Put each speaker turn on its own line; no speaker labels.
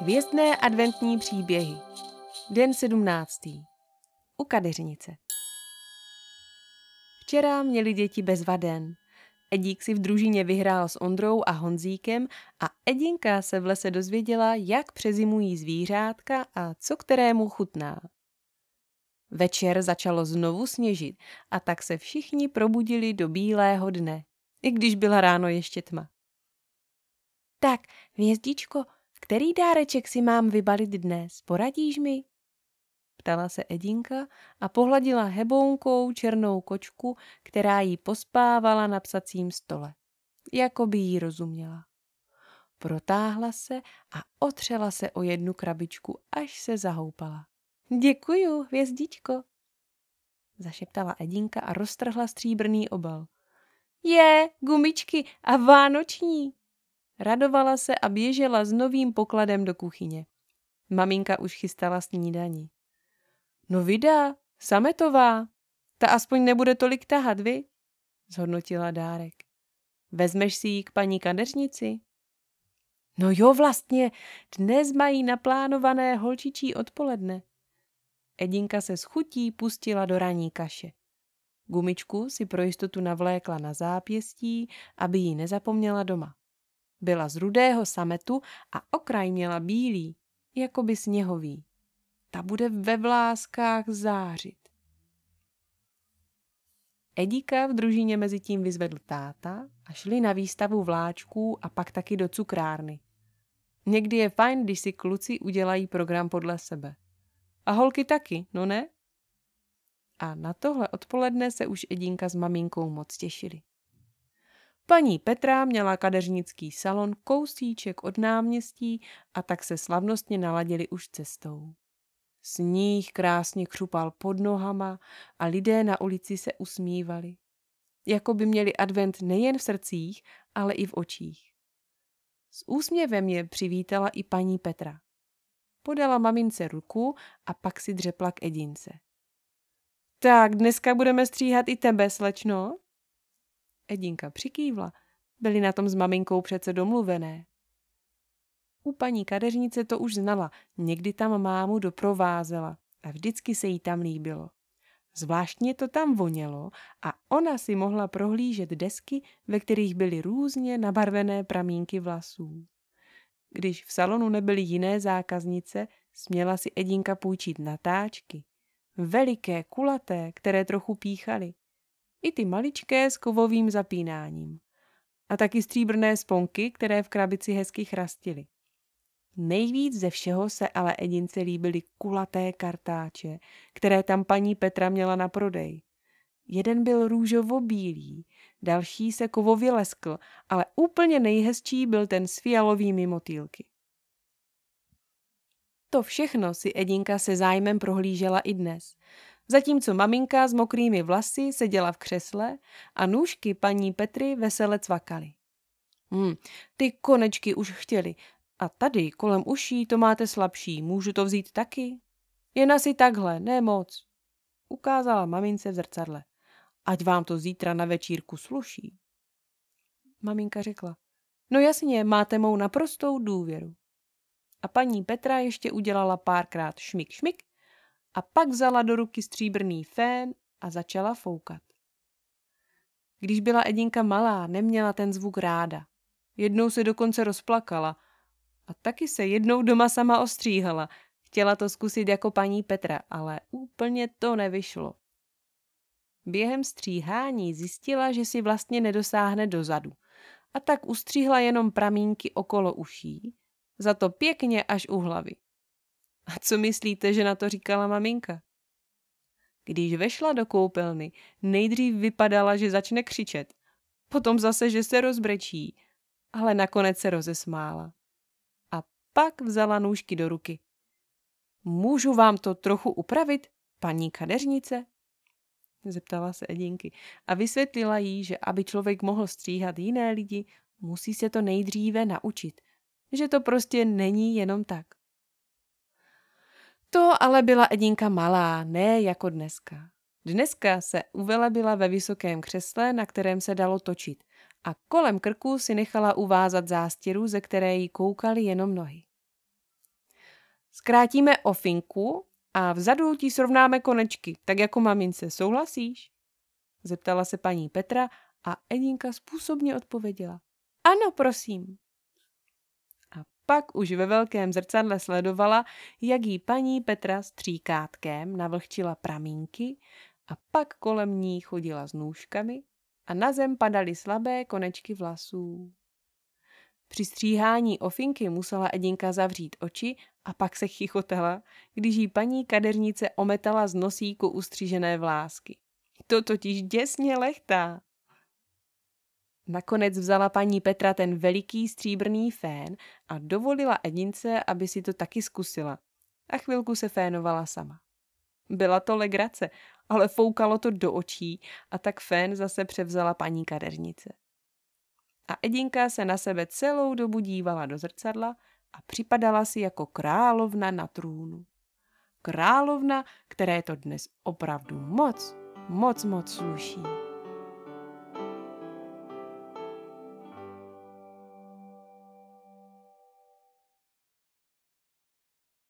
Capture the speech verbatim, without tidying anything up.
Hvězdné adventní příběhy. Den sedmnáctý. U kadeřnice. Včera měli děti bezvaden. Edík si v družině vyhrál s Ondrou a Honzíkem a Edinka se v lese dozvěděla, jak přezimují zvířátka a co kterému chutná. Večer začalo znovu sněžit a tak se všichni probudili do bílého dne, i když byla ráno ještě tma. Tak, hvězdičko, který dáreček si mám vybalit dnes, poradíš mi? Ptala se Edinka a pohladila hebounkou černou kočku, která jí pospávala na psacím stole. Jako by jí rozuměla. Protáhla se a otřela se o jednu krabičku, až se zahoupala. Děkuju, hvězdičko, zašeptala Edinka a roztrhla stříbrný obal. Je, gumičky a vánoční! Radovala se a běžela s novým pokladem do kuchyně. Maminka už chystala snídani. No vida, sametová, ta aspoň nebude tolik tahat, vi? Zhodnotila dárek. Vezmeš si ji k paní kadeřnici? No jo, vlastně, dnes mají naplánované holčičí odpoledne. Edinka se s chutí pustila do ranní kaše. Gumičku si pro jistotu navlékla na zápěstí, aby ji nezapomněla doma. Byla z rudého sametu a okraj měla bílý, jakoby sněhový. Ta bude ve vláskách zářit. Edíka v družině mezi tím vyzvedl táta a šli na výstavu vláčků a pak taky do cukrárny. Někdy je fajn, když si kluci udělají program podle sebe. A holky taky, no ne? A na tohle odpoledne se už Edinka s maminkou moc těšili. Paní Petra měla kadeřnický salon kousíček od náměstí a tak se slavnostně naladili už cestou. Sníh krásně křupal pod nohama a lidé na ulici se usmívali. Jako by měli advent nejen v srdcích, ale i v očích. S úsměvem je přivítala i paní Petra. Podala mamince ruku a pak si dřepla k Edince. Tak dneska budeme stříhat i tebe, slečno? Edinka přikývla. Byli na tom s maminkou přece domluvené. U paní kadeřnice to už znala, někdy tam mámu doprovázela a vždycky se jí tam líbilo. Zvláštně to tam vonělo a ona si mohla prohlížet desky, ve kterých byly různě nabarvené pramínky vlasů. Když v salonu nebyly jiné zákaznice, směla si Edinka půjčit natáčky. Veliké, kulaté, které trochu píchaly. I ty maličké s kovovým zapínáním. A taky stříbrné sponky, které v krabici hezky chrastily. Nejvíc ze všeho se ale Edince líbily kulaté kartáče, které tam paní Petra měla na prodej. Jeden byl růžovo-bílý, další se kovově leskl, ale úplně nejhezčí byl ten s fialovými motýlky. To všechno si Edinka se zájmem prohlížela i dnes, zatímco maminka s mokrými vlasy seděla v křesle a nůžky paní Petry vesele cvakaly. Hmm, ty konečky už chtěly. A tady kolem uší to máte slabší, můžu to vzít taky? Jen asi takhle, ne moc, ukázala mamince v zrcadle. Ať vám to zítra na večírku sluší. Maminka řekla, no jasně, máte mou naprostou důvěru. A paní Petra ještě udělala párkrát šmik šmik a pak vzala do ruky stříbrný fén a začala foukat. Když byla Edinka malá, neměla ten zvuk ráda. Jednou se dokonce rozplakala a taky se jednou doma sama ostříhala. Chtěla to zkusit jako paní Petra, ale úplně to nevyšlo. Během stříhání zjistila, že si vlastně nedosáhne dozadu. A tak ustříhla jenom pramínky okolo uší, za to pěkně až u hlavy. A co myslíte, že na to říkala maminka? Když vešla do koupelny, nejdřív vypadala, že začne křičet, potom zase, že se rozbrečí, ale nakonec se rozesmála. A pak vzala nůžky do ruky. Můžu vám to trochu upravit, paní kadeřnice? Zeptala se Edinky a vysvětlila jí, že aby člověk mohl stříhat jiné lidi, musí se to nejdříve naučit, že to prostě není jenom tak. To ale byla Edinka malá, ne jako dneska. Dneska se uvelebila ve vysokém křesle, na kterém se dalo točit, a kolem krku si nechala uvázat zástěru, ze které jí koukaly jenom nohy. Zkrátíme ofinku a vzadu ti srovnáme konečky, tak jako mamince. Souhlasíš? Zeptala se paní Petra a Edinka způsobně odpověděla. Ano, prosím. A pak už ve velkém zrcadle sledovala, jak jí paní Petra stříkátkem navlhčila pramínky a pak kolem ní chodila s nůžkami a na zem padaly slabé konečky vlasů. Při stříhání ofinky musela Edinka zavřít oči a pak se chichotala, když jí paní kadeřnice ometala z nosíku ustřížené vlásky. To totiž děsně lechtá. Nakonec vzala paní Petra ten veliký stříbrný fén a dovolila Edince, aby si to taky zkusila. A chvilku se fénovala sama. Byla to legrace, ale foukalo to do očí a tak fén zase převzala paní kadeřnice. A Edinka se na sebe celou dobu dívala do zrcadla a připadala si jako královna na trůnu. Královna, které to dnes opravdu moc, moc, moc sluší.